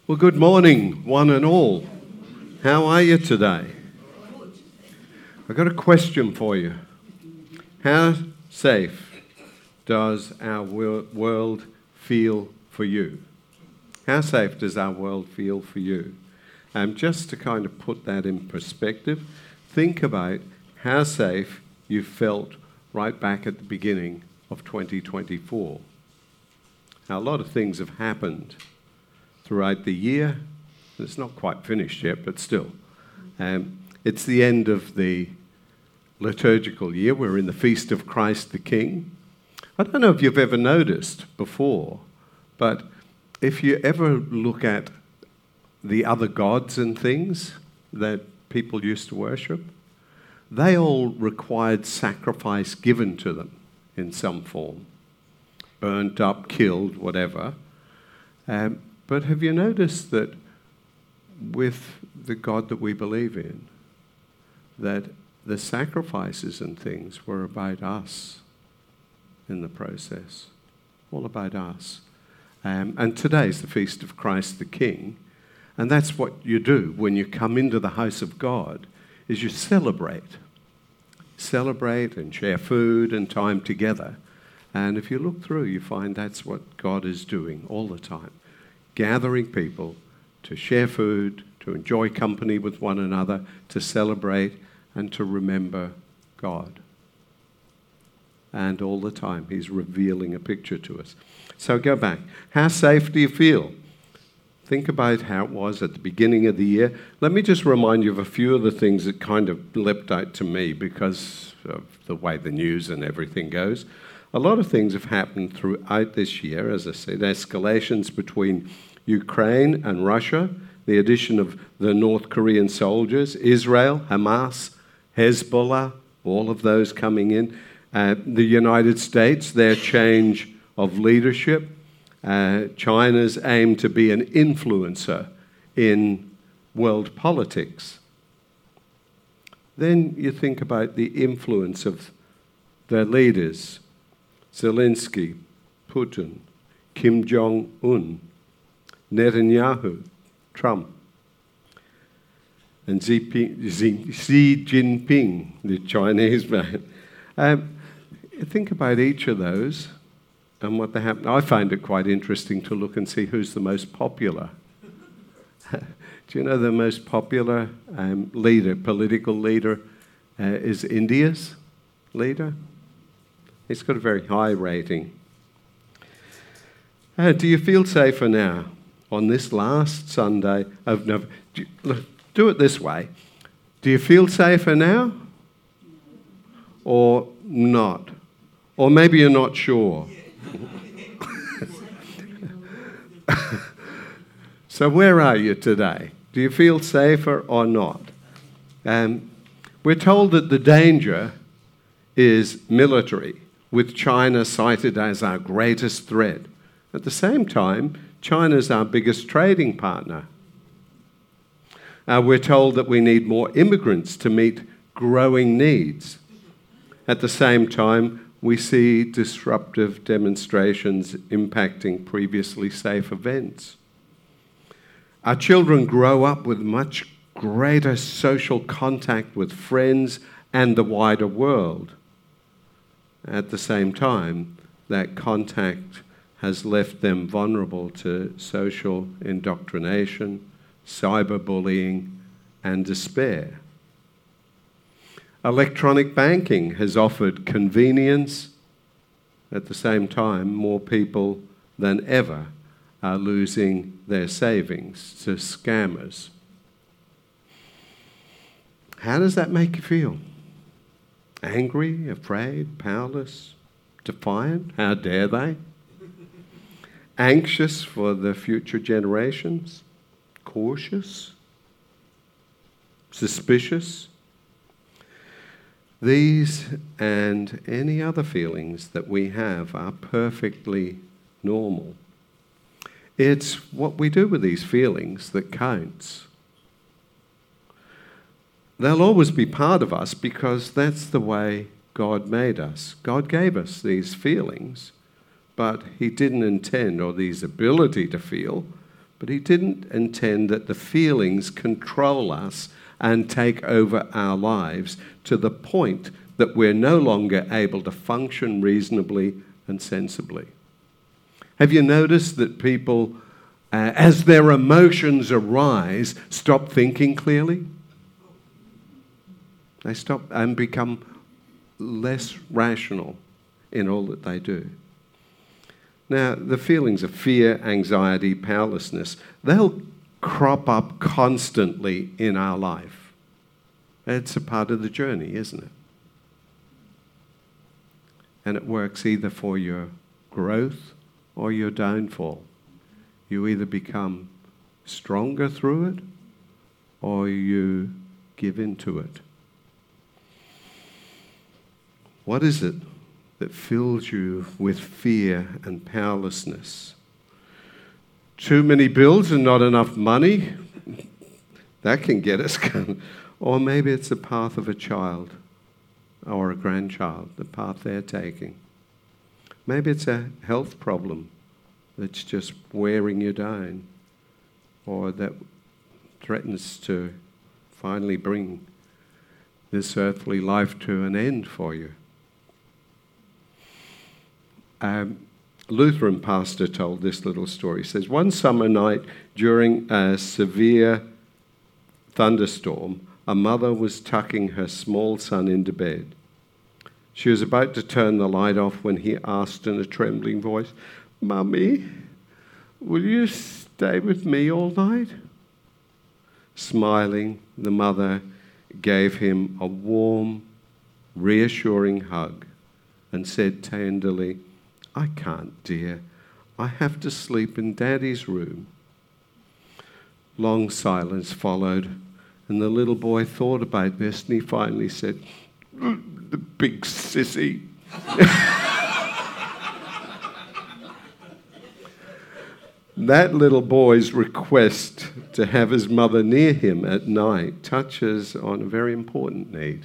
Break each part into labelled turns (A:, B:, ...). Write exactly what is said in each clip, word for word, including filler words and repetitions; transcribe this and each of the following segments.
A: Well, good morning, one and all. How are you today? I've got a question for you. How safe does our wor- world feel for you? How safe does our world feel for you? And just to kind of put that in perspective, think about how safe you felt right back at the beginning of twenty twenty-four. Now, a lot of things have happened throughout the year. It's not quite finished yet, but still. Um, it's the end of the liturgical year. We're in the Feast of Christ the King. I don't know if you've ever noticed before, but if you ever look at the other gods and things that people used to worship, they all required sacrifice given to them in some form. Burnt up, killed, whatever. Um, but have you noticed that with the God that we believe in, that the sacrifices and things were about us in the process, all about us. Um, and today's the Feast of Christ the King, and that's what you do when you come into the house of God, is you celebrate. Celebrate and share food and time together. And if you look through, you find that's what God is doing all the time. Gathering people to share food, to enjoy company with one another, to celebrate and to remember God. And all the time he's revealing a picture to us. So go back. How safe do you feel? Think about how it was at the beginning of the year. Let me just remind you of a few of the things that kind of leapt out to me because of the way the news and everything goes. A lot of things have happened throughout this year, as I said, escalations between Ukraine and Russia, the addition of the North Korean soldiers, Israel, Hamas, Hezbollah, all of those coming in. Uh, the United States, their change of leadership. Uh, China's aim to be an influencer in world politics. Then you think about the influence of their leaders, Zelensky, Putin, Kim Jong-un, Netanyahu, Trump, and Xi, Xi, Xi Jinping, the Chinese man. Um, think about each of those and what they happen. I find it quite interesting to look and see who's the most popular. Do you know the most popular um, leader, political leader, uh, is India's leader? He's got a very high rating. Uh, do you feel safer now on this last Sunday of November? Do, look, do it this way. Do you feel safer now or not? Or maybe you're not sure. So where are you today? Do you feel safer or not? Um, we're told that the danger is military, with China cited as our greatest threat. At the same time, China's our biggest trading partner. Uh, we're told that we need more immigrants to meet growing needs. At the same time, we see disruptive demonstrations impacting previously safe events. Our children grow up with much greater social contact with friends and the wider world. At the same time, that contact has left them vulnerable to social indoctrination, cyberbullying, and despair. Electronic banking has offered convenience. At the same time, more people than ever are losing their savings to scammers. How does that make you feel? Angry, afraid, powerless, defiant? How dare they? Anxious for the future generations? Cautious? Suspicious? These and any other feelings that we have are perfectly normal. It's what we do with these feelings that counts. They'll always be part of us because that's the way God made us. God gave us these feelings, but he didn't intend, or these ability to feel, But he didn't intend that the feelings control us and take over our lives to the point that we're no longer able to function reasonably and sensibly. Have you noticed that people, uh, as their emotions arise, stop thinking clearly? They stop and become less rational in all that they do. Now, the feelings of fear, anxiety, powerlessness, they'll crop up constantly in our life. It's a part of the journey, isn't it? And it works either for your growth or your downfall. You either become stronger through it or you give in to it. What is it that fills you with fear and powerlessness? Too many bills and not enough money? That can get us going. Or maybe it's the path of a child or a grandchild, the path they're taking. Maybe it's a health problem that's just wearing you down, or that threatens to finally bring this earthly life to an end for you. Um, Lutheran pastor told this little story. He says, one summer night during a severe thunderstorm, a mother was tucking her small son into bed. She was about to turn the light off when he asked in a trembling voice, "Mummy, will you stay with me all night?" Smiling, the mother gave him a warm, reassuring hug and said tenderly, "I can't, dear. I have to sleep in Daddy's room." Long silence followed, and the little boy thought about this, and he finally said, "The big sissy." That little boy's request to have his mother near him at night touches on a very important need.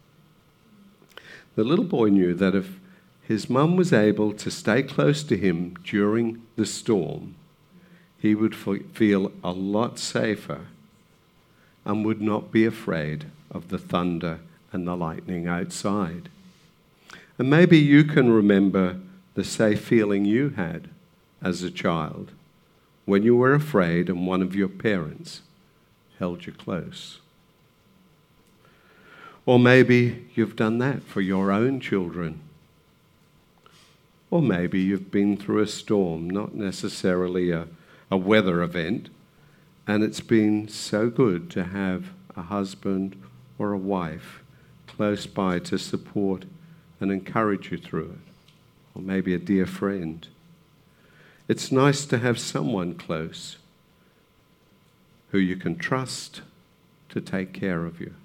A: The little boy knew that if his mum was able to stay close to him during the storm, he would feel a lot safer and would not be afraid of the thunder and the lightning outside. And maybe you can remember the safe feeling you had as a child when you were afraid and one of your parents held you close. Or maybe you've done that for your own children. Or maybe you've been through a storm, not necessarily a, a weather event, and it's been so good to have a husband or a wife close by to support and encourage you through it. Or maybe a dear friend. It's nice to have someone close who you can trust to take care of you.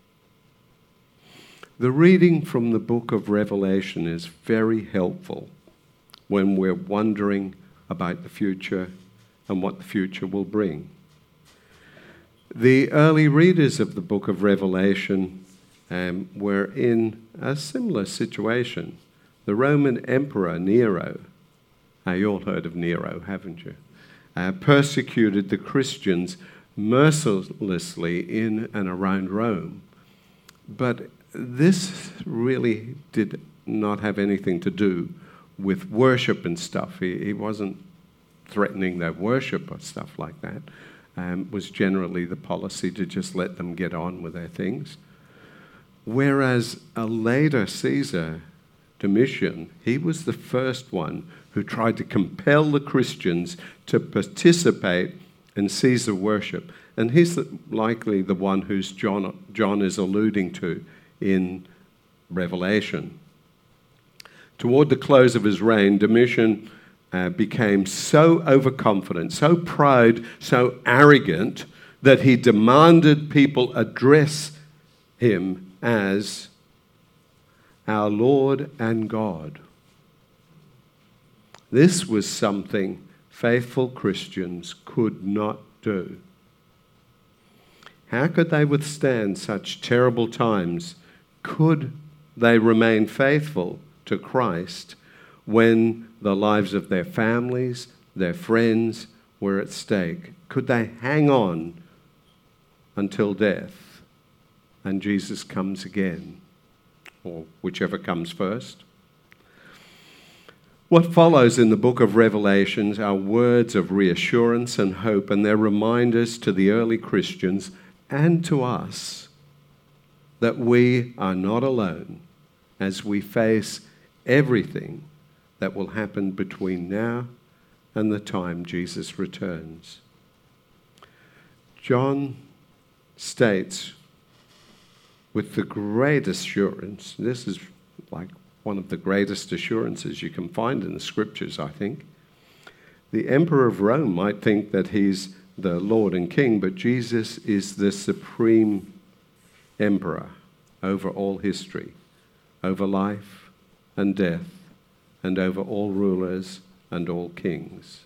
A: The reading from the book of Revelation is very helpful when we're wondering about the future and what the future will bring. The early readers of the book of Revelation um, were in a similar situation. The Roman Emperor Nero, uh, you all heard of Nero, haven't you? Uh, persecuted the Christians mercilessly in and around Rome. But this really did not have anything to do with worship and stuff. He, he wasn't threatening their worship or stuff like that. Um, it was generally the policy to just let them get on with their things. Whereas a later Caesar, Domitian, he was the first one who tried to compel the Christians to participate in Caesar worship. And he's the, likely the one who's John, John is alluding to in Revelation. Toward the close of his reign, Domitian uh, became so overconfident, so proud, so arrogant, that he demanded people address him as our Lord and God. This was something faithful Christians could not do. How could they withstand such terrible times? Could they remain faithful to Christ when the lives of their families, their friends, were at stake. Could they hang on until death and Jesus comes again, or whichever comes first? What follows in the book of Revelations are words of reassurance and hope, and they're reminders to the early Christians and to us that we are not alone as we face everything that will happen between now and the time Jesus returns. John states with the great assurance, this is like one of the greatest assurances you can find in the scriptures, I think. The emperor of Rome might think that he's the Lord and King, but Jesus is the supreme emperor over all history, over life and death, and over all rulers and all kings.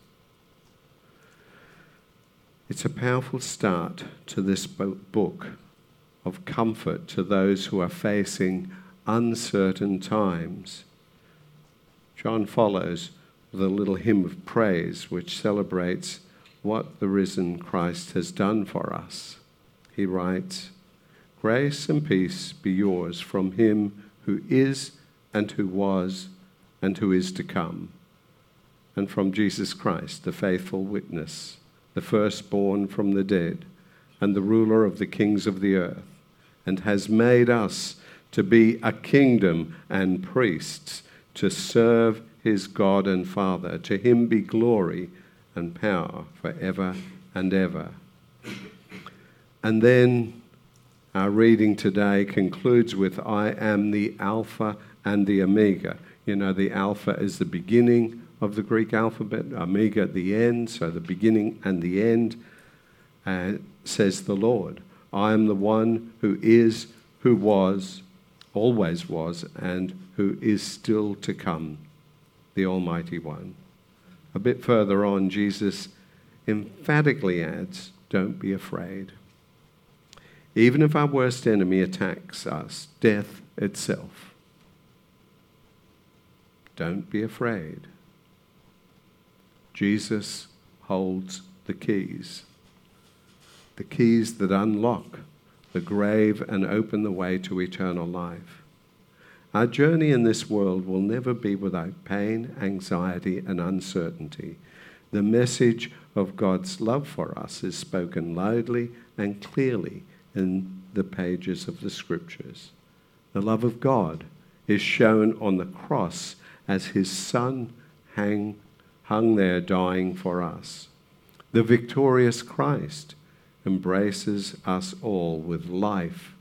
A: It's a powerful start to this book of comfort to those who are facing uncertain times. John follows with a little hymn of praise which celebrates what the risen Christ has done for us. He writes, "Grace and peace be yours from him who is and who was and who is to come, and from Jesus Christ, the faithful witness, the firstborn from the dead, and the ruler of the kings of the earth, and has made us to be a kingdom and priests to serve his God and Father. To him be glory and power forever and ever." And then our reading today concludes with, "I am the Alpha and the Omega." You know, the Alpha is the beginning of the Greek alphabet, Omega at the end, so the beginning and the end, uh, says the Lord. "I am the one who is, who was, always was, and who is still to come, the Almighty One." A bit further on, Jesus emphatically adds, "Don't be afraid." Even if our worst enemy attacks us, death itself, don't be afraid. Jesus holds the keys, the keys that unlock the grave and open the way to eternal life. Our journey in this world will never be without pain, anxiety, and uncertainty. The message of God's love for us is spoken loudly and clearly in the pages of the Scriptures. The love of God is shown on the cross as his Son hang, hung there dying for us. The victorious Christ embraces us all with life.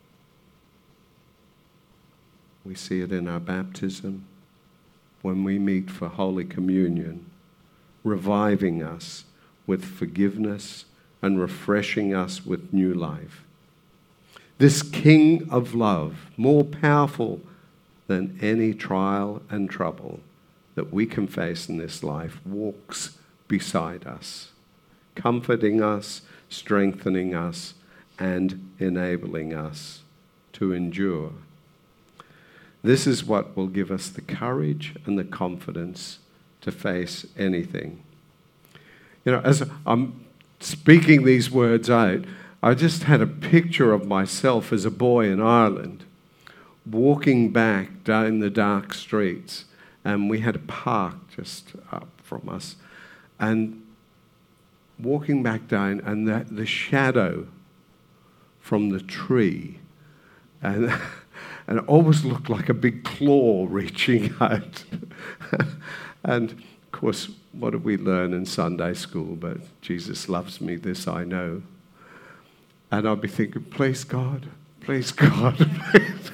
A: We see it in our baptism, when we meet for Holy Communion, reviving us with forgiveness and refreshing us with new life. This King of love, more powerful than any trial and trouble that we can face in this life, walks beside us, comforting us, strengthening us, and enabling us to endure. This is what will give us the courage and the confidence to face anything. You know, as I'm speaking these words out, I just had a picture of myself as a boy in Ireland, walking back down the dark streets, and we had a park just up from us, and walking back down, and the, the shadow from the tree, and and it always looked like a big claw reaching out. And of course, what did we learn in Sunday school? But Jesus loves me, this I know. And I'd be thinking, please God, please God, please God.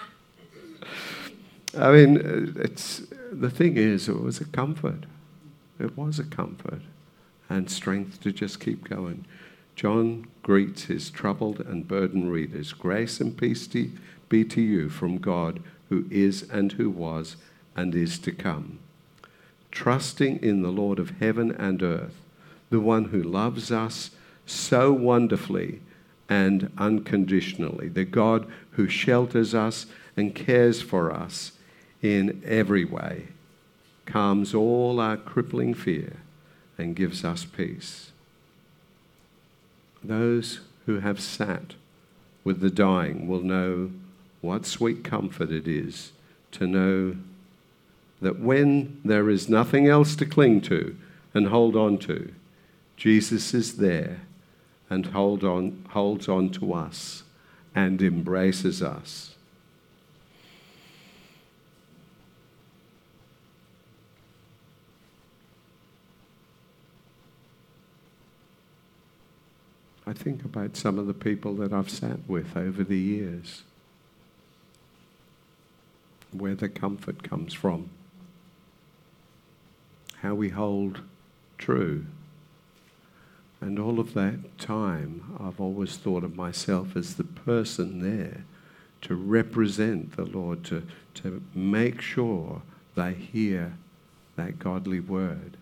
A: I mean, it's the thing is, it was a comfort. It was a comfort and strength to just keep going. John greets his troubled and burdened readers. Grace and peace be to you from God, who is and who was and is to come. Trusting in the Lord of heaven and earth, the one who loves us so wonderfully and unconditionally, the God who shelters us and cares for us in every way, calms all our crippling fear, and gives us peace. Those who have sat with the dying will know what sweet comfort it is to know that when there is nothing else to cling to and hold on to, Jesus is there and hold on, holds on to us and embraces us. I think about some of the people that I've sat with over the years, where the comfort comes from, how we hold true. And all of that time, I've always thought of myself as the person there to represent the Lord, to, to make sure they hear that godly word.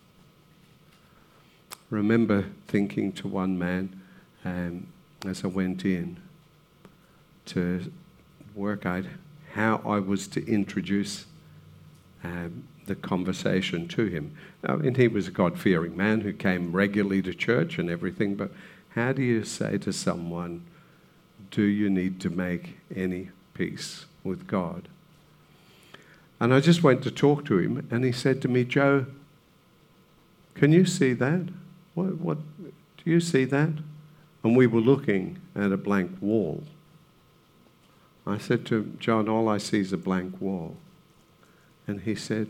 A: Remember thinking to one man um, as I went in to work out how I was to introduce um, the conversation to him. Now, and he was a God-fearing man who came regularly to church and everything, but how do you say to someone, do you need to make any peace with God? And I just went to talk to him, and he said to me, Joe, can you see that? What, what, do you see that? And we were looking at a blank wall. I said to him, John, all I see is a blank wall. And he said,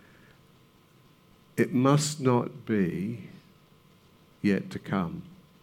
A: it must not be yet to come.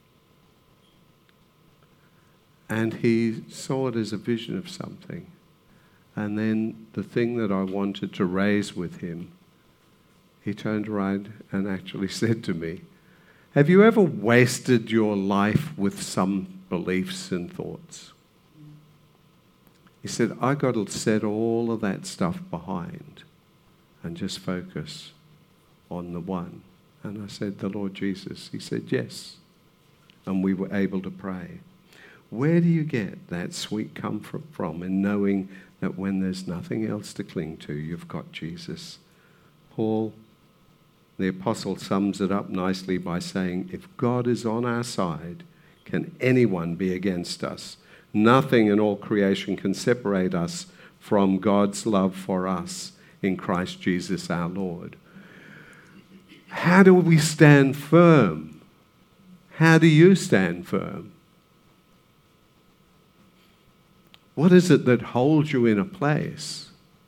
A: And he saw it as a vision of something. And then the thing that I wanted to raise with him, he turned around and actually said to me, have you ever wasted your life with some beliefs and thoughts? He said, I got to set all of that stuff behind and just focus on the one. And I said, the Lord Jesus. He said, yes. And we were able to pray. Where do you get that sweet comfort from in knowing that when there's nothing else to cling to, you've got Jesus? Paul, the apostle, sums it up nicely by saying, if God is on our side, can anyone be against us? Nothing in all creation can separate us from God's love for us in Christ Jesus our Lord. How do we stand firm? How do you stand firm? What is it that holds you in a place?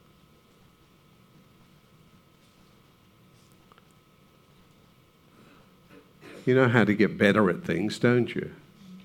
A: You know how to get better at things, don't you?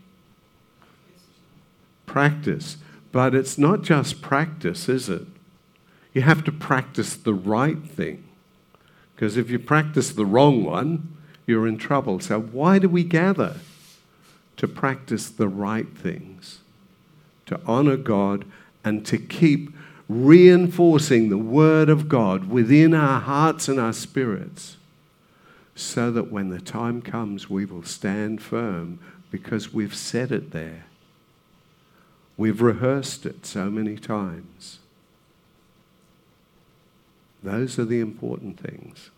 A: Practice. But it's not just practice, is it? You have to practice the right thing. Because if you practice the wrong one, you're in trouble. So why do we gather? To practice the right things. To honor God and to keep reinforcing the Word of God within our hearts and our spirits, so that when the time comes, we will stand firm because we've said it there. We've rehearsed it so many times. Those are the important things.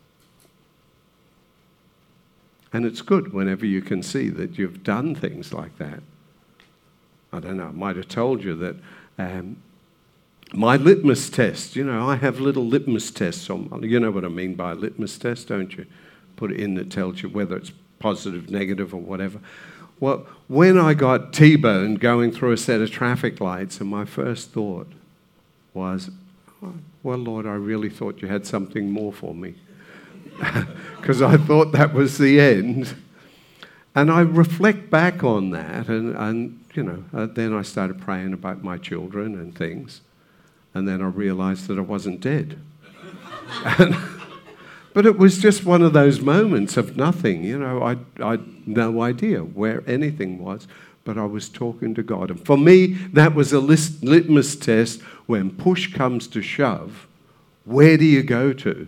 A: And it's good whenever you can see that you've done things like that. I don't know, I might have told you that um, my litmus test, you know, I have little litmus tests on, you know what I mean by a litmus test, don't you? Put it in that tells you whether it's positive, negative, or whatever. Well, when I got T-boned going through a set of traffic lights, and my first thought was, oh, well, Lord, I really thought you had something more for me. Because I thought that was the end. And I reflect back on that, and, and you know, uh, then I started praying about my children and things. And then I realized that I wasn't dead. and, But it was just one of those moments of nothing. You know, I I had no idea where anything was, but I was talking to God. And for me, that was a list, litmus test. When push comes to shove, where do you go to?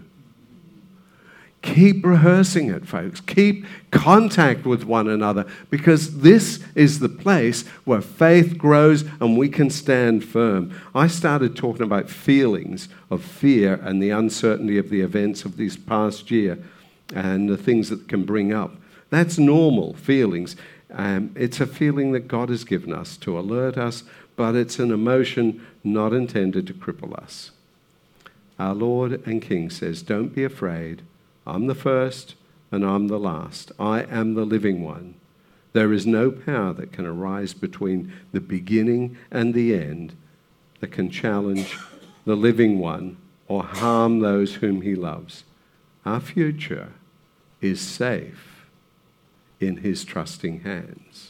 A: Keep rehearsing it, folks. Keep contact with one another, because this is the place where faith grows and we can stand firm. I started talking about feelings of fear and the uncertainty of the events of this past year. and the things that can bring up. That's normal feelings. Um, it's a feeling that God has given us to alert us, but it's an emotion not intended to cripple us. Our Lord and King says, don't be afraid. I'm the first and I'm the last. I am the living one. There is no power that can arise between the beginning and the end that can challenge the living one or harm those whom he loves. Our future is safe in his trusting hands.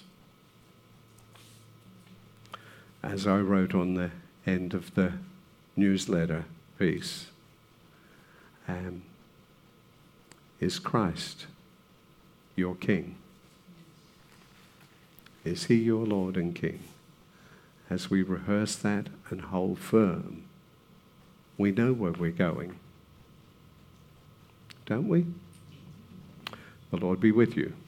A: As I wrote on the end of the newsletter piece, um, is Christ your King? Is he your Lord and King? As we rehearse that and hold firm, we know where we're going. Don't we? The Lord be with you.